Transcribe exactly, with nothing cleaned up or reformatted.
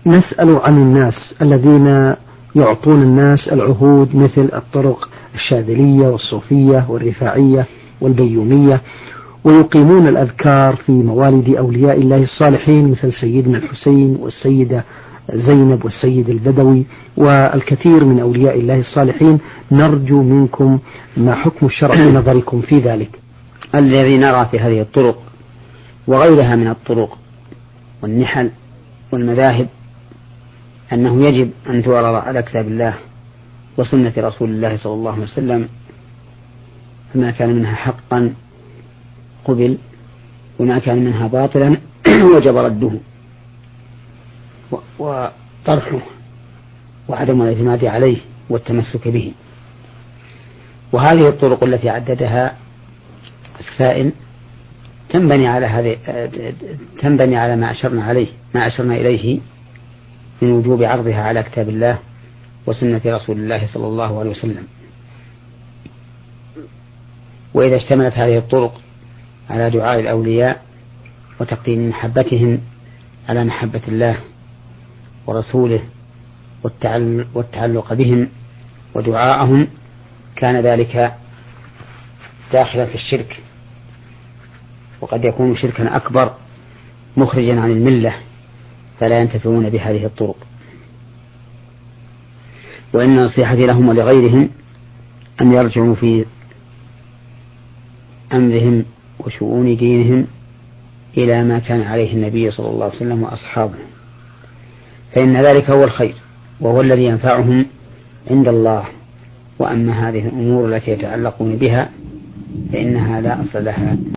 نسأل عن الناس الذين يعطون الناس العهود مثل الطرق الشاذلية والصوفية والرفاعية والبيومية، ويقيمون الأذكار في موالد أولياء الله الصالحين مثل سيدنا الحسين والسيدة زينب والسيد البدوي والكثير من أولياء الله الصالحين. نرجو منكم ما حكم الشرع في نظركم في ذلك؟ الذي نرى في هذه الطرق وغيرها من الطرق والنحل والمذاهب أنه يجب أن تعرض على كتاب الله وسنة رسول الله صلى الله عليه وسلم، فما كان منها حقا قبل وما كان منها باطلا وجب رده وطرحه وعدم الاعتماد عليه والتمسك به. وهذه الطرق التي عددها السائل تنبني على هذه تنبني على ما أشرنا عليه ما أشرنا إليه من وجوب عرضها على كتاب الله وسنة رسول الله صلى الله عليه وسلم. وإذا اشتملت هذه الطرق على دعاء الأولياء وتقديم محبتهم على محبة الله ورسوله والتعلق بهم ودعاءهم كان ذلك داخلا في الشرك، وقد يكون شركا أكبر مخرجا عن الملة، فلا ينتفعون بهذه الطرق. وإن نصيحتي لهم ولغيرهم أن يرجعوا في أمرهم وشؤون دينهم إلى ما كان عليه النبي صلى الله عليه وسلم وأصحابه، فإن ذلك هو الخير وهو الذي ينفعهم عند الله. وأما هذه الأمور التي يتعلقون بها فإنها لا أصل لها.